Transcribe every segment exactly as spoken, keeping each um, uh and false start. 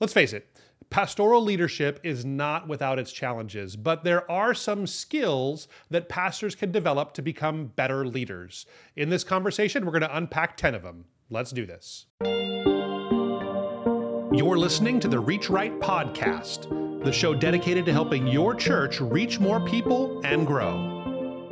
Let's face it, pastoral leadership is not without its challenges, but there are some skills that pastors can develop to become better leaders. In this conversation, we're going to unpack ten of them. Let's do this. You're listening to the Reach Right podcast, the show dedicated to helping your church reach more people and grow.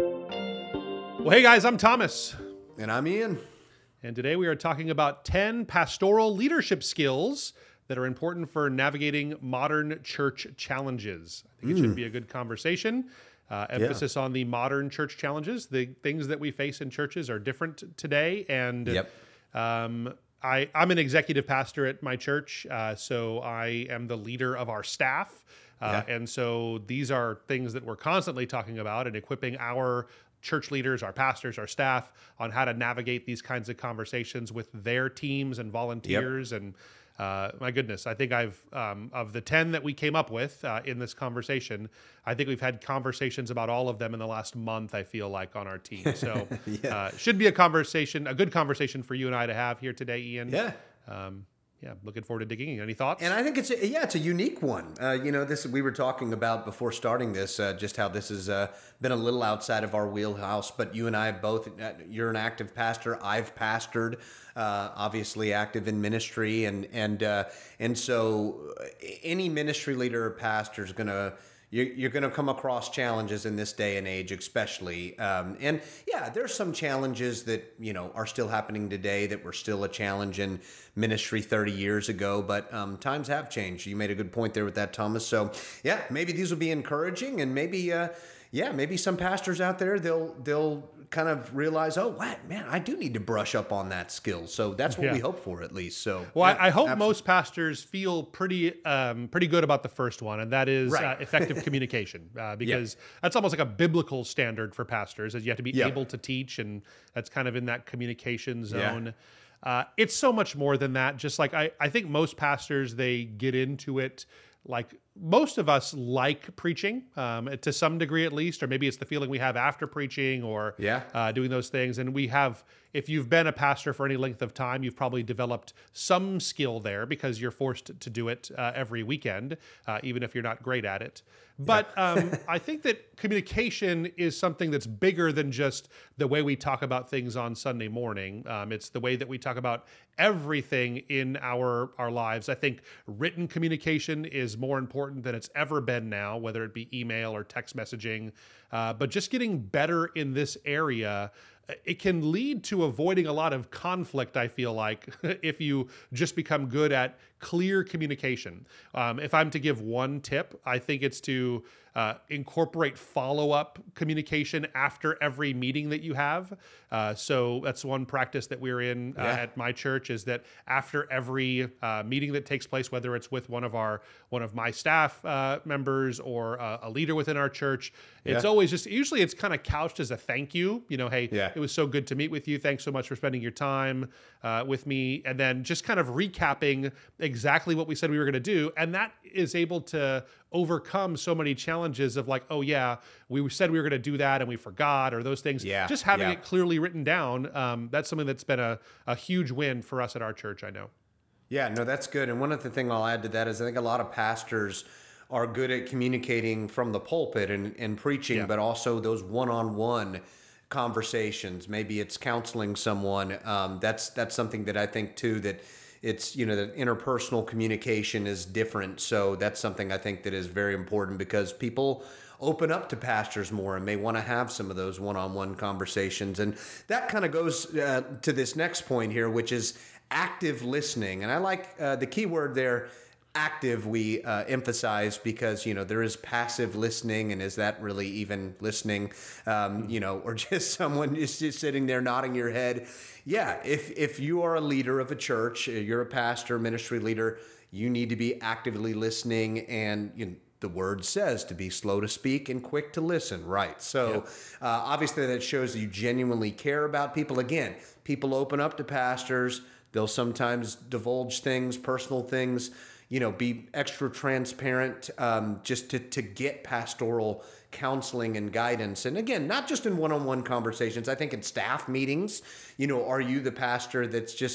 Well, hey guys, I'm Thomas. And I'm Ian. And today we are talking about ten pastoral leadership skills that are important for navigating modern church challenges. I think mm. it should be a good conversation. Uh, emphasis yeah. on the modern church challenges. The things that we face in churches are different today. And yep. um, I, I'm an executive pastor at my church, uh, so I am the leader of our staff. Uh, yeah. And so these are things that we're constantly talking about and equipping our church leaders, our pastors, our staff on how to navigate these kinds of conversations with their teams and volunteers. Yep. And uh, my goodness, I think I've, um, of the ten that we came up with uh, in this conversation, I think we've had conversations about all of them in the last month, I feel like, on our team. So yeah. uh, should be a conversation, a good conversation for you and I to have here today, Ian. Yeah. Um, Yeah, looking forward to digging in. Any thoughts? And I think it's a, yeah, it's a unique one. Uh, you know, this we were talking about before starting this, uh, just how this has uh, been a little outside of our wheelhouse. But you and I have both. Uh, you're an active pastor. I've pastored, uh, obviously active in ministry, and and uh, and so any ministry leader or pastor is going to. You're going to come across challenges in this day and age, especially. Um, and yeah, there's some challenges that, you know, are still happening today that were still a challenge in ministry thirty years ago. But um, times have changed. You made a good point there with that, Thomas. So yeah, maybe these will be encouraging, and maybe, uh, yeah, maybe some pastors out there, they'll they'll kind of realize, oh, what, man, I do need to brush up on that skill. So that's what yeah. we hope for, at least. So well, yeah, I, I hope absolutely. most pastors feel pretty um, pretty good about the first one, and that is right. uh, effective communication, uh, because yep. that's almost like a biblical standard for pastors, is you have to be yep. able to teach, and that's kind of in that communication zone. Yeah. Uh, it's so much more than that. Just like I, I think most pastors, they get into it like most of us like preaching um, to some degree at least, or maybe it's the feeling we have after preaching or yeah. uh, doing those things. And we have, if you've been a pastor for any length of time, you've probably developed some skill there because you're forced to do it uh, every weekend, uh, even if you're not great at it. But yeah. um, I think that communication is something that's bigger than just the way we talk about things on Sunday morning. Um, it's the way that we talk about everything in our, our lives. I think written communication is more important than it's ever been now, whether it be email or text messaging. Uh, but just getting better in this area, it can lead to avoiding a lot of conflict, I feel like, if you just become good at clear communication. Um, if I'm to give one tip, I think it's to uh, incorporate follow-up communication after every meeting that you have. Uh, so that's one practice that we're in uh, yeah. at my church, is that after every uh, meeting that takes place, whether it's with one of our one of my staff uh, members or uh, a leader within our church, it's yeah. always just, usually it's kind of couched as a thank you. You know, hey, yeah. it was so good to meet with you. Thanks so much for spending your time uh, with me. And then just kind of recapping exactly what we said we were going to do. And that is able to overcome so many challenges of like, oh yeah, we said we were going to do that and we forgot, or those things. Yeah. Just having yeah. it clearly written down. Um, that's something that's been a, a huge win for us at our church, I know. Yeah, no, that's good. And one other thing I'll add to that is I think a lot of pastors are good at communicating from the pulpit and, and preaching, yeah. but also those one-on-one conversations. Maybe it's counseling someone. Um, that's that's something that I think too, that it's, you know, that interpersonal communication is different. So that's something I think that is very important, because people open up to pastors more and may want to have some of those one-on-one conversations. And that kind of goes uh, to this next point here, which is active listening. And I like uh, the key word there, active, we uh, emphasize, because, you know, there is passive listening, and is that really even listening, um, you know, or just someone just, just sitting there nodding your head. Yeah, if if you are a leader of a church, you're a pastor, ministry leader, you need to be actively listening, and you know, the word says to be slow to speak and quick to listen, right? So yeah. uh, obviously that shows that you genuinely care about people. Again, people open up to pastors, they'll sometimes divulge things, personal things, you know, be extra transparent, um, just to, to get pastoral counseling and guidance. And again, not just in one-on-one conversations, I think in staff meetings, you know, are you the pastor that's just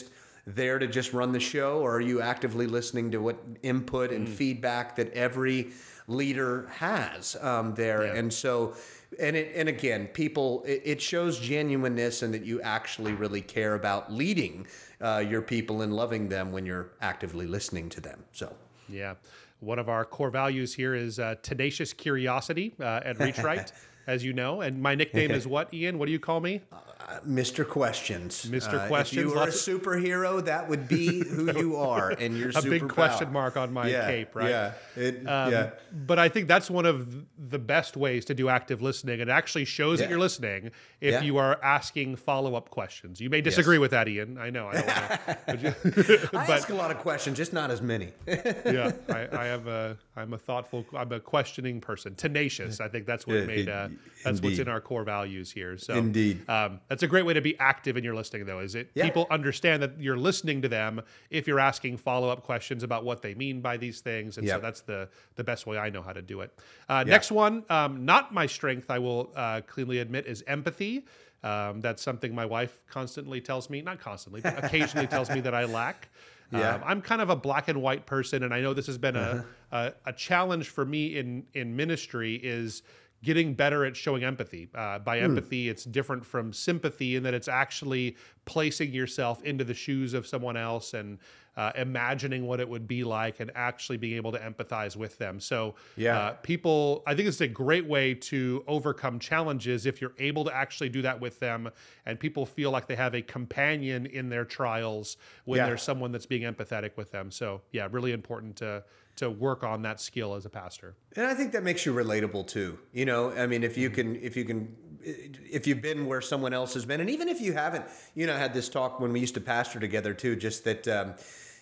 there to just run the show, or are you actively listening to what input and mm. feedback that every leader has um, there? Yeah. And so, and it, and again, people, it, it shows genuineness and that you actually really care about leading uh, your people and loving them when you're actively listening to them. So, yeah. One of our core values here is uh, tenacious curiosity uh, at Reach Right, as you know. And my nickname is what, Ian? What do you call me? Uh, Mister Questions. Mister Uh, Questions. If you were a superhero, that would be who you are, and you're a super big question mark on my yeah, cape, right? Yeah, it, um, yeah. But I think that's one of the best ways to do active listening. It actually shows yeah. that you're listening if yeah. you are asking follow-up questions. You may disagree yes. with that, Ian. I know. I don't wanna, but, I ask a lot of questions, just not as many. yeah, I, I have a. I'm a thoughtful. I'm a questioning person. Tenacious. I think that's what yeah, made. Uh, that's indeed. what's in our core values here. So indeed, um, that's a great way to be active in your listening, though. Is it yeah. people understand that you're listening to them if you're asking follow-up questions about what they mean by these things, and yep. so that's the the best way I know how to do it. Uh, yep. Next one, um, not my strength, I will uh, cleanly admit, is empathy. Um, that's something my wife constantly tells me, not constantly, but occasionally tells me that I lack. Yeah. Um, I'm kind of a black and white person, and I know this has been uh-huh. a, a a challenge for me in in ministry is getting better at showing empathy. Uh, by mm. empathy, it's different from sympathy in that it's actually placing yourself into the shoes of someone else and uh, imagining what it would be like and actually being able to empathize with them. So yeah. uh, people, I think it's a great way to overcome challenges if you're able to actually do that with them and people feel like they have a companion in their trials when yeah. there's someone that's being empathetic with them. So yeah, really important to to work on that skill as a pastor. And I think that makes you relatable too. You know, I mean, if you can, if you can, if you've been where someone else has been, and even if you haven't, you know, I had this talk when we used to pastor together too, just that um,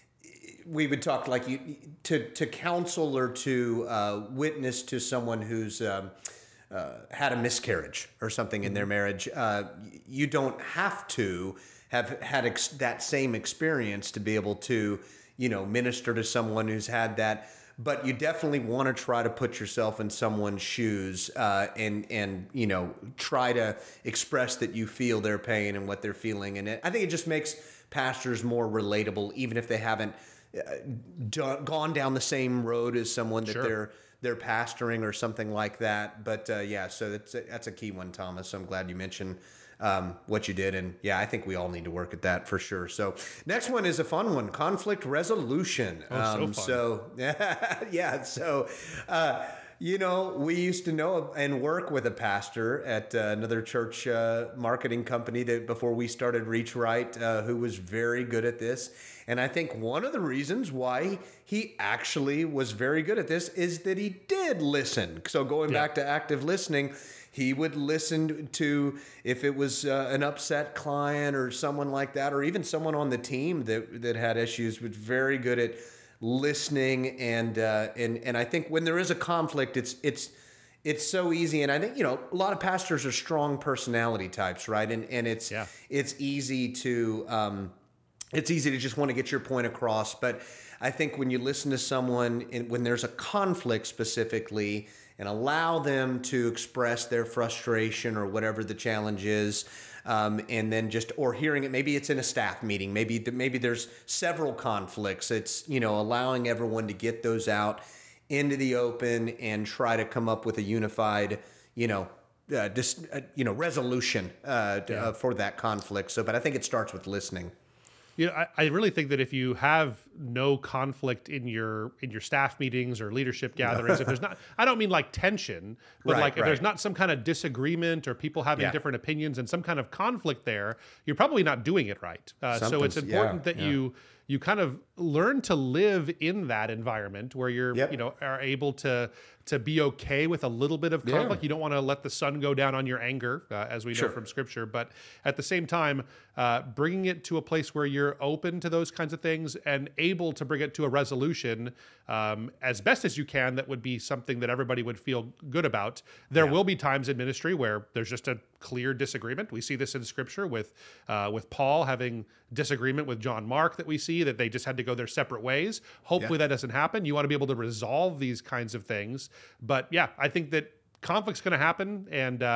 we would talk like you to, to counsel or to uh, witness to someone who's um, uh, had a miscarriage or something in their marriage. Uh, you don't have to have had ex- that same experience to be able to, you know, minister to someone who's had that, but you definitely want to try to put yourself in someone's shoes uh, and, and, you know, try to express that you feel their pain and what they're feeling. And it, I think it just makes pastors more relatable, even if they haven't uh, done, gone down the same road as someone that Sure. they're, they're pastoring or something like that. But uh, yeah, so that's a, that's a key one, Thomas. I'm glad you mentioned Um, what you did. And yeah, I think we all need to work at that for sure. So next one is a fun one, conflict resolution. Oh, so um, fun. So yeah, so, uh, you know, we used to know and work with a pastor at uh, another church uh, marketing company that before we started Reach Right, uh, who was very good at this. And I think one of the reasons why he actually was very good at this is that he did listen. So going Yeah. back to active listening, he would listen to if it was uh, an upset client or someone like that, or even someone on the team that that had issues. Was very good at listening, and uh, and and I think when there is a conflict, it's it's it's so easy. And I think, you know, a lot of pastors are strong personality types, right? And and it's Yeah. it's easy to um, it's easy to just want to get your point across. But I think when you listen to someone, and when there's a conflict specifically, and allow them to express their frustration or whatever the challenge is, um, and then just, or hearing it, maybe it's in a staff meeting, maybe maybe there's several conflicts. It's, you know, allowing everyone to get those out into the open and try to come up with a unified, you know, uh, just uh, you know, resolution uh, Yeah. uh, for that conflict. So, but I think it starts with listening. You know, I, I really think that if you have no conflict in your in your staff meetings or leadership gatherings, if there's not, I don't mean like tension, but Right, like if right. there's not some kind of disagreement or people having Yeah. different opinions and some kind of conflict there, you're probably not doing it right. Uh, so it's Something's- important yeah, that yeah. you you kind of learn to live in that environment where you're Yep. you know are able to to be okay with a little bit of Yeah. conflict. You don't want to let the sun go down on your anger, uh, as we know Sure. from Scripture. But at the same time, uh, bringing it to a place where you're open to those kinds of things and able to bring it to a resolution um, as best as you can, that would be something that everybody would feel good about. There will be times in ministry where there's just a clear disagreement. We see this in Scripture with uh, with Paul having disagreement with John Mark, that we see that they just had to go their separate ways. Hopefully that doesn't happen. You want to be able to resolve these kinds of things. But yeah, I think that conflict's going to happen, and uh,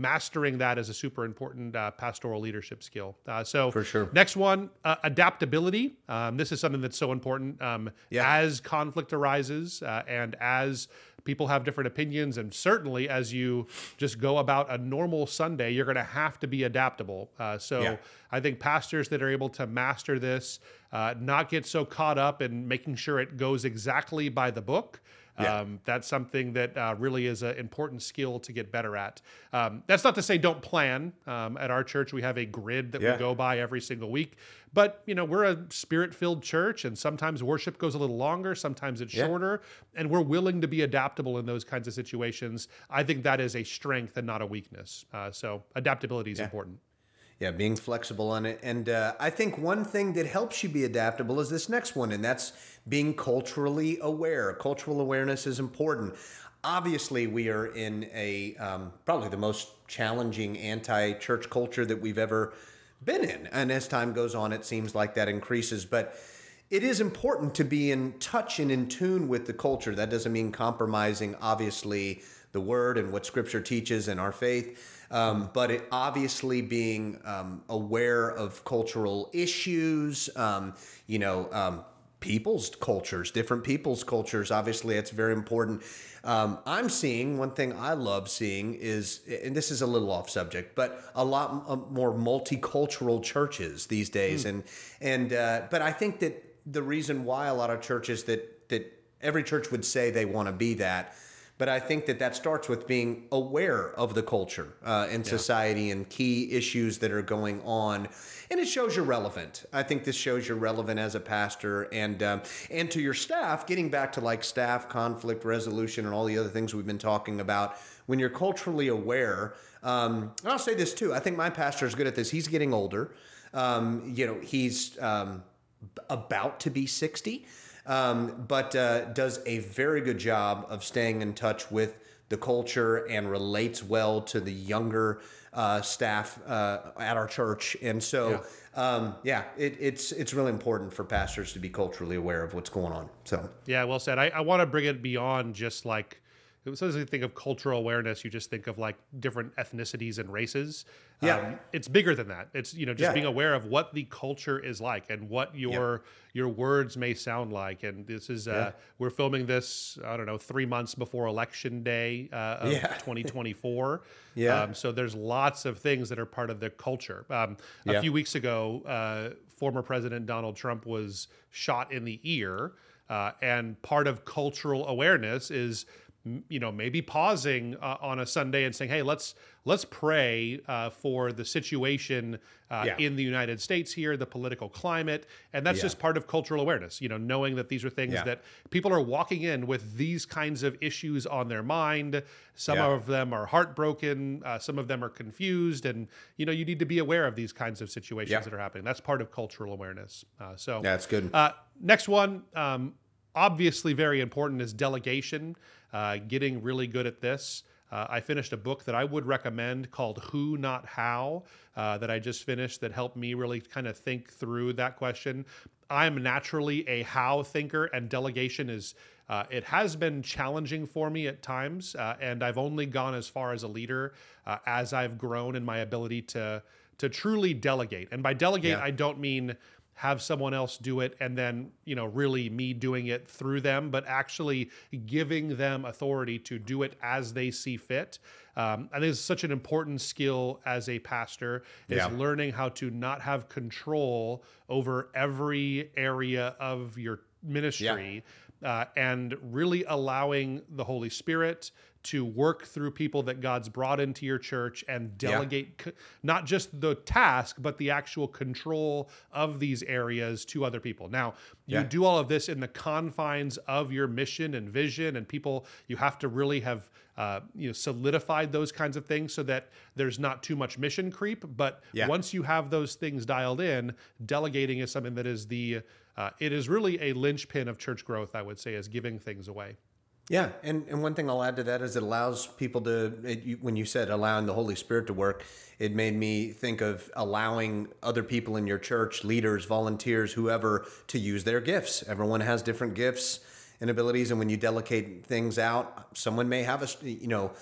mastering that is a super important uh, pastoral leadership skill. Uh, so For sure. next one, uh, adaptability. Um, this is something that's so important um, Yeah. as conflict arises uh, and as people have different opinions, and certainly as you just go about a normal Sunday, you're going to have to be adaptable. Uh, so Yeah. I think pastors that are able to master this, uh, not get so caught up in making sure it goes exactly by the book. Yeah. Um, that's something that uh, really is an important skill to get better at. Um, that's not to say don't plan. Um, at our church, we have a grid that Yeah. we go by every single week. But, you know, we're a spirit-filled church, and sometimes worship goes a little longer, sometimes it's Yeah. shorter, and we're willing to be adaptable in those kinds of situations. I think that is a strength and not a weakness. Uh, so adaptability is Yeah. important. Yeah, being flexible on it. And uh, I think one thing that helps you be adaptable is this next one, and that's being culturally aware. Cultural awareness is important. Obviously, we are in a um, probably the most challenging anti-church culture that we've ever been in. And as time goes on, it seems like that increases. But it is important to be in touch and in tune with the culture. That doesn't mean compromising, obviously, the word and what Scripture teaches and our faith. Um, but it obviously being um, aware of cultural issues, um, you know, um, people's cultures, different people's cultures. Obviously, it's very important. Um, I'm seeing one thing I love seeing is, and this is a little off subject, but a lot m- more multicultural churches these days. Mm. And and uh, but I think that the reason why a lot of churches that that every church would say they want to be that. But I think that that starts with being aware of the culture uh, and Yeah. society and key issues that are going on. And it shows you're relevant. I think this shows you're relevant as a pastor and um, and to your staff, getting back to like staff conflict resolution and all the other things we've been talking about. When you're culturally aware, um, and I'll say this too, I think my pastor is good at this. He's getting older. Um, you know, he's um, about to be sixty. Um, but uh, does a very good job of staying in touch with the culture and relates well to the younger uh, staff uh, at our church. And so, yeah, um, yeah it, it's it's really important for pastors to be culturally aware of what's going on. So, yeah, well said. I, I want to bring it beyond just like, sometimes you think of cultural awareness, you just think of like different ethnicities and races. Yeah. Um, it's bigger than that. It's, you know, just Yeah. being aware of what the culture is like and what your your words may sound like. And this is, uh, Yeah. we're filming this, I don't know, three months before election day uh, of Yeah. twenty twenty-four. Yeah. Um, so there's lots of things that are part of the culture. Um, a Yeah. few weeks ago, uh, former President Donald Trump was shot in the ear. Uh, and part of cultural awareness is, you know, maybe pausing uh, on a Sunday and saying, "Hey, let's let's pray uh, for the situation uh, Yeah. in the United States here, the political climate," and that's Yeah. just part of cultural awareness. You know, knowing that these are things Yeah. that people are walking in with these kinds of issues on their mind. Some Yeah. of them are heartbroken, uh, some of them are confused, and you know, you need to be aware of these kinds of situations Yeah. that are happening. That's part of cultural awareness. Uh, so, Yeah, that's good. Uh, next one. Um, Obviously very important is delegation, uh, getting really good at this. Uh, I finished a book that I would recommend called Who Not How uh, that I just finished that helped me really kind of think through that question. I'm naturally a how thinker, and delegation is, uh, it has been challenging for me at times, uh, and I've only gone as far as a leader uh, as I've grown in my ability to, to truly delegate. And by delegate, Yeah. I don't mean have someone else do it and then, you know, really me doing it through them, but actually giving them authority to do it as they see fit. Um, I think it's such an important skill as a pastor is Yeah. learning how to not have control over every area of your ministry. Uh, and really allowing the Holy Spirit to work through people that God's brought into your church and delegate c- not just the task, but the actual control of these areas to other people. Now, you Yeah. do all of this in the confines of your mission and vision, and people, you have to really have uh, you know, solidified those kinds of things so that there's not too much mission creep. But Yeah. once you have those things dialed in, delegating is something that is the Uh, it is really a linchpin of church growth, I would say, is giving things away. Yeah, and, and one thing I'll add to that is it allows people to, it, you, when you said allowing the Holy Spirit to work, it made me think of allowing other people in your church, leaders, volunteers, whoever, to use their gifts. Everyone has different gifts and abilities, and when you delegate things out, someone may have a, you know,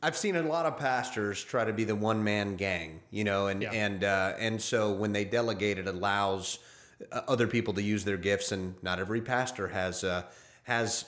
I've seen a lot of pastors try to be the one man gang, you know, and Yeah. and uh, and so when they delegate, it allows uh, other people to use their gifts, and not every pastor has uh, has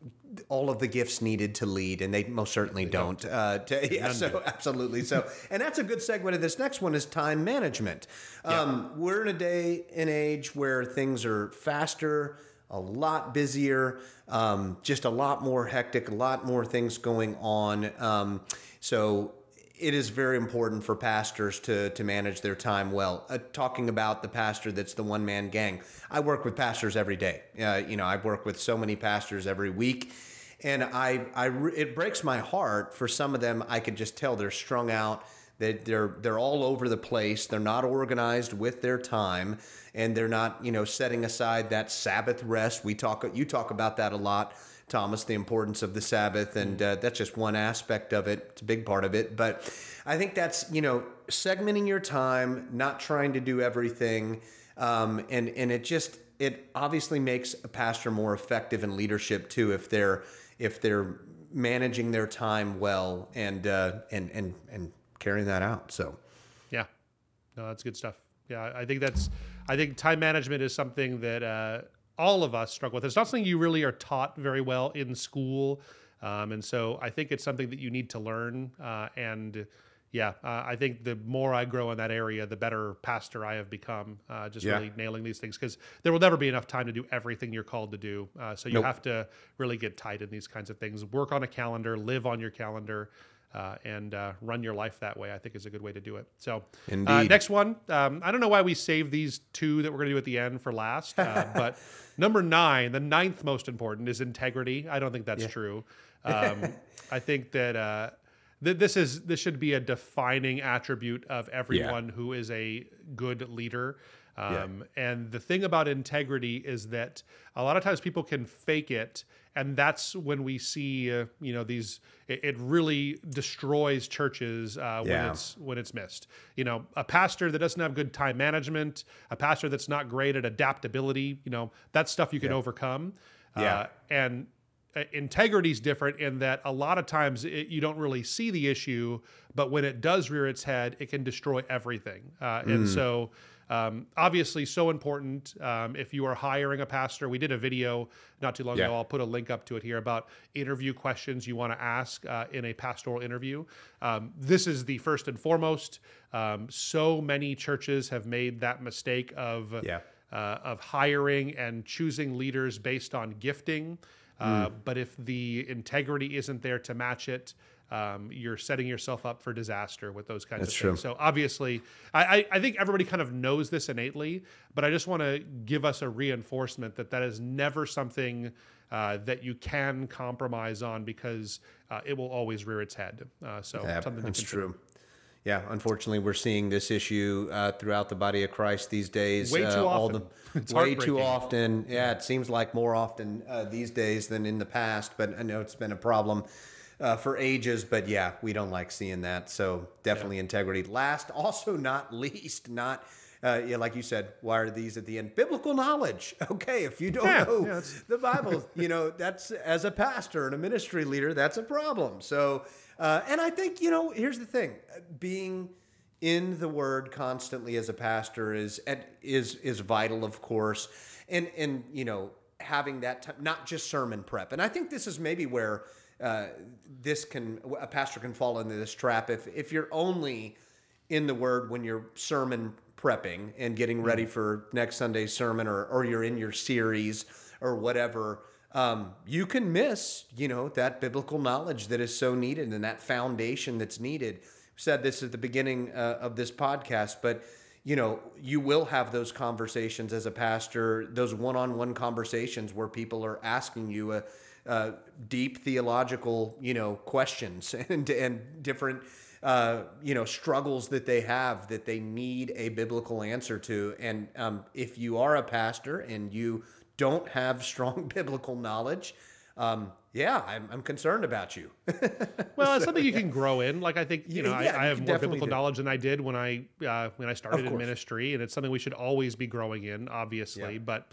all of the gifts needed to lead, and they most certainly don't. don't. Uh, to, yeah, so do. Absolutely. So, and that's a good segue to this next one is time management. Yeah. Um, we're in a day and age where things are faster, a lot busier, um, just a lot more hectic, a lot more things going on. Um, so it is very important for pastors to to manage their time well. Uh, talking about the pastor that's the one man gang, I work with pastors every day. Uh, you know, I work with so many pastors every week, and I I it breaks my heart for some of them. I could just tell they're strung out. That they're they're all over the place. They're not organized with their time, and they're not you know setting aside that Sabbath rest. We talk you talk about that a lot, Thomas, the importance of the Sabbath, and uh, that's just one aspect of it. It's a big part of it, but I think that's you know segmenting your time, not trying to do everything, um, and and it just it obviously makes a pastor more effective in leadership too if they're if they're managing their time well and uh, and and and carrying that out. So, yeah, no, that's good stuff. Yeah, I think that's I think time management is something that. Uh, all of us struggle with. It's not something you really are taught very well in school. Um, and so I think it's something that you need to learn. Uh, and yeah, uh, I think the more I grow in that area, the better pastor I have become, uh, just Yeah. really nailing these things, because there will never be enough time to do everything you're called to do. Uh, so you Nope. have to really get tight in these kinds of things, work on a calendar, live on your calendar, Uh, and uh, run your life that way, I think is a good way to do it. So uh, Indeed. next one, um, I don't know why we saved these two that we're going to do at the end for last, uh, but number nine, the ninth most important is integrity. I don't think that's Yeah. true. Um, I think that uh, th- this is this should be a defining attribute of everyone who is a good leader. Um, And the thing about integrity is that a lot of times people can fake it, and that's when we see, uh, you know, these. It, it really destroys churches uh, when Yeah. it's when it's missed. You know, a pastor that doesn't have good time management, a pastor that's not great at adaptability. You know, that's stuff you can Yeah. overcome. Yeah. Uh, and integrity is different in that a lot of times it, you don't really see the issue, but when it does rear its head, it can destroy everything. Uh, and so. Um, obviously, so important. Um, if you are hiring a pastor, we did a video not too long Yeah. ago. I'll put a link up to it here about interview questions you want to ask uh, in a pastoral interview. Um, this is the first and foremost. Um, so many churches have made that mistake of Yeah. uh, of hiring and choosing leaders based on gifting. Uh, But if the integrity isn't there to match it, um, you're setting yourself up for disaster with those kinds That's of true. things. So obviously, I, I, I think everybody kind of knows this innately, but I just want to give us a reinforcement that that is never something uh, that you can compromise on, because uh, it will always rear its head. Uh, so Yeah, something to that's consider. true. Yeah, unfortunately, we're seeing this issue uh, throughout the body of Christ these days. Way too uh, all often. The, It's way too heartbreaking. often. Yeah, it seems like more often uh, these days than in the past. But I know it's been a problem uh, for ages. But yeah, we don't like seeing that. So definitely integrity. Last, also not least, not. Uh, yeah, like you said, why are these at the end? Biblical knowledge. Okay, if you don't Yeah, know yeah, that's- the Bible, you know, that's as a pastor and a ministry leader, that's a problem. So, uh, and I think, you know, here's the thing: being in the Word constantly as a pastor is is is vital, of course, and and you know, having that time, not just sermon prep. And I think this is maybe where uh, this can a pastor can fall into this trap if if you're only in the Word when you're sermon prepping and getting ready for next Sunday's sermon, or or you're in your series or whatever. Um, you can miss, you know, that biblical knowledge that is so needed and that foundation that's needed. We said this at the beginning uh, of this podcast, but you know, you will have those conversations as a pastor, those one-on-one conversations where people are asking you a, a deep theological, you know, questions and and different, uh, you know, struggles that they have that they need a biblical answer to. And um, if you are a pastor and you don't have strong biblical knowledge, um, yeah, I'm, I'm concerned about you. Well, it's something you can grow in. Like I think you know, Yeah, I, I you have can more definitely biblical do. knowledge than I did when I uh, when I started in course. ministry, and it's something we should always be growing in, obviously. Yeah. But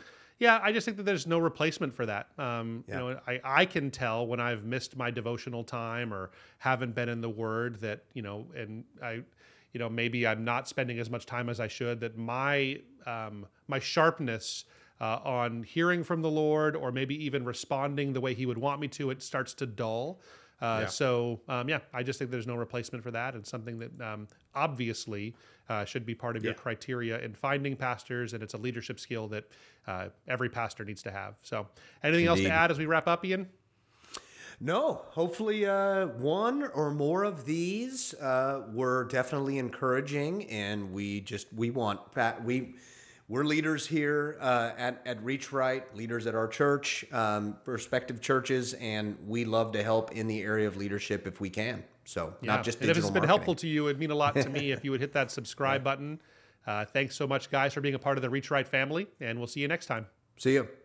Yeah, I just think that there's no replacement for that. Um, Yeah. You know, I, I can tell when I've missed my devotional time or haven't been in the Word that, you know, and I, you know, maybe I'm not spending as much time as I should, that my um, my sharpness uh, on hearing from the Lord or maybe even responding the way He would want me to, it starts to dull. Uh, Yeah. So, um, yeah, I just think there's no replacement for that. It's something that um, obviously uh, should be part of your Yeah. criteria in finding pastors, and it's a leadership skill that uh, every pastor needs to have. So, anything else to Indeed. add as we wrap up, Ian? No, hopefully uh, one or more of these uh, were definitely encouraging, and we just we want Pat we we're leaders here uh, at at Reach Right, leaders at our church, um, respective churches, and we love to help in the area of leadership if we can. So Yeah. not just and if digital it's been marketing. helpful to you, it'd mean a lot to me if you would hit that subscribe button. Uh, thanks so much, guys, for being a part of the Reach Right family, and we'll see you next time. See you.